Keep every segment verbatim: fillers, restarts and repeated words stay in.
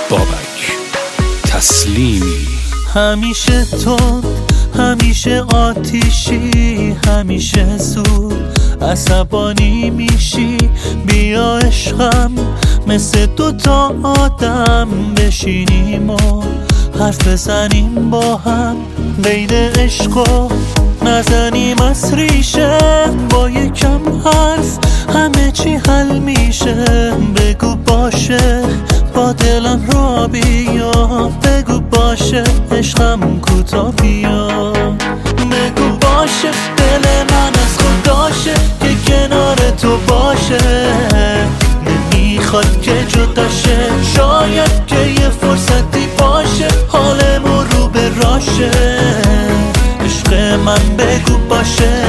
بابک تسلیمی. همیشه تو، همیشه آتیشی، همیشه زود عصبانی میشی. بیا عشقم مثل دوتا آدم بشینیم و حرف بزنیم با هم. بین عشق و نزنیم از ریشه، با یکم حرف همه چی حل میشه. بگو باشه با دلم را بیا، بگو باشه عشقم کوتا بیا. بگو باشه دل من از خداشه که کنار تو باشه، نمیخواد که جداشه. شاید که یه فرصتی باشه حالمون رو به راشه. عشق من بگو باشه.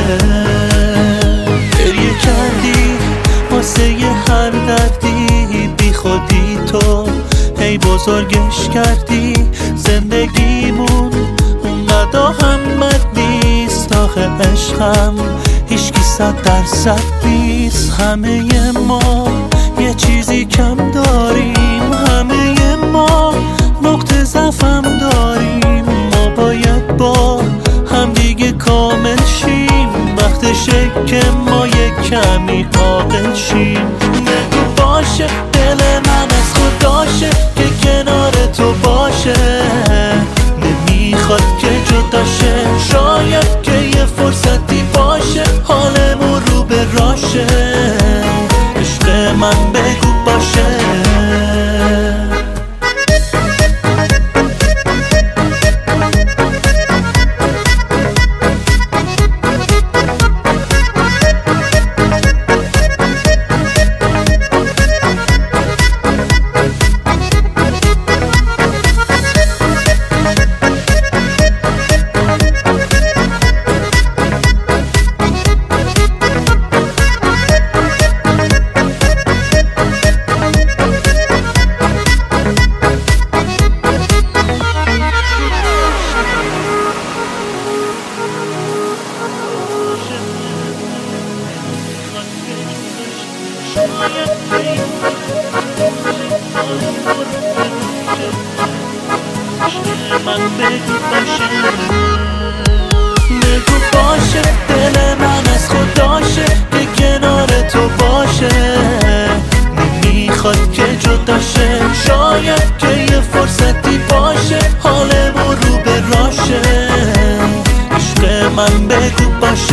گریه کردی واسه یه هر دردی، بی خودی تو هی بزرگش کردی. زندگیمون اونقدر اهمیت نیست آخه عشقم هیچکی صد درصد نیست. همه ما یه چیزی کم داریم، همه ما نقطه ضعفم داریم. ما باید با هم دیگه کامل شیم، وقتشه که ما یه کمی عاقل شیم. بگو باشه دل من از خداشه که کنار تو باشه، نمیخواد که جداشه. شاید که یه فرصتی باشه حالمون رو به راشه. عشق من بگو باشه. من بگو باشه. بگو باشه دل من از خداشه که کنار تو باشه، نمیخواد که جداشه. شاید که یه فرصتی باشه حالمون رو به راشه. عشق من بگو باشه.